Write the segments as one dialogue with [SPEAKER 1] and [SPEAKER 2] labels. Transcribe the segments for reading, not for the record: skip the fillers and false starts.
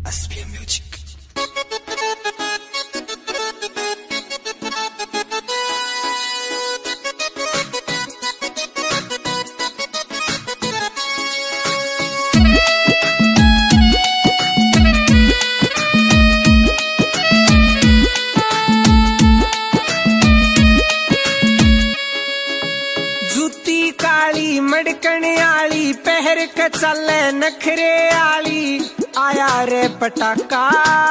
[SPEAKER 1] SPM Music.
[SPEAKER 2] जूती काली मड़कण आली पहर के चले नखरे आली आया रे पटाका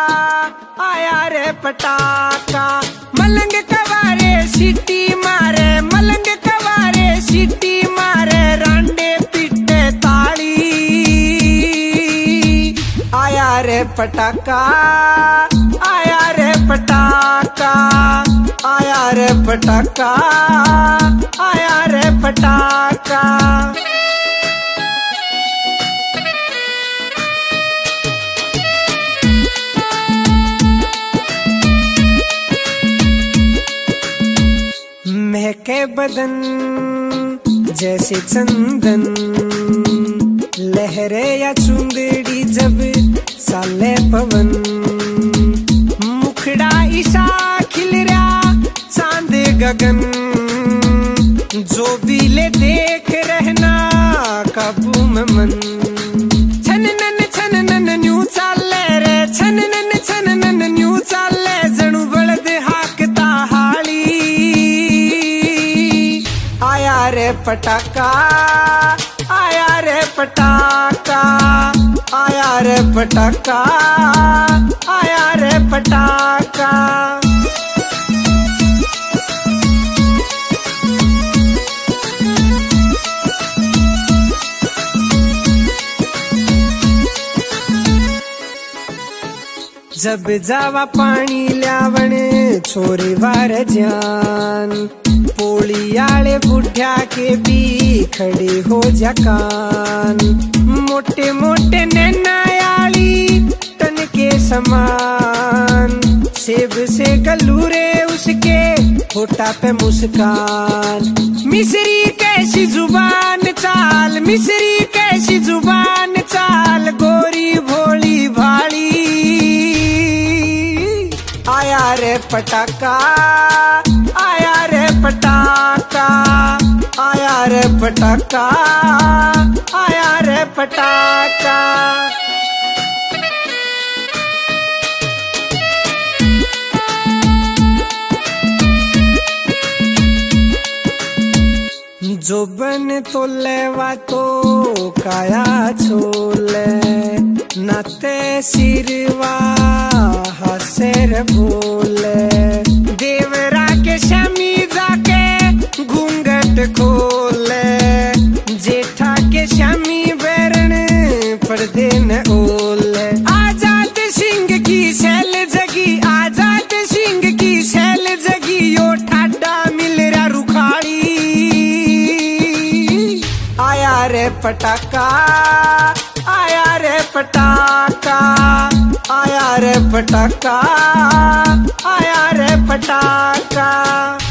[SPEAKER 2] मलंग कवारे सीटी मारे मलंग कवारे सीटी मारे रांडे पीटे ताली आया रे पटाका आया रे पटाका आया रे पटाका आया रे पटाका। महके बदन जैसे चंदन लहरे या चुंदड़ी जब साले पवन मुखड़ा ईसा खिल रहा चांद गगन जो भी ले देख रहना काबू में मन छननन न्यू चाले रे छननन न्यू चाले जणु बलद हाकता हाली आया रे पटाका आया रे पटाका आया रे पटाका आया रे पटाका। जब जावा पानी ल्यावण छोरे वार जान पोली आले बुढ़िया के भी खड़े हो जकान मोटे मोटे नैनायाली तन के समान सेब से गलूरे उसके होठा पे मुस्कान मिस्री कैसी जुबान चाल मिस्री कैसी जुबान चाल गोरी भोली भाली आया रे पटाका आया रे पटाका आया रे पटाका आया रे पटाका। जो बन तो लेवा तो काया छोले नाते सिरवा हसेर बोले देवरा के शमी जाके घूंघट खोले जेठा के शमी बैरण पर्दे न ओले आजाद सिंह की शैल जगी आजाद सिंह की शैल जगी यो ठाडा मिल रहा रुखाड़ी आया रे पटाका आया रे पटाका आया रे पटाका आया रे पटाका।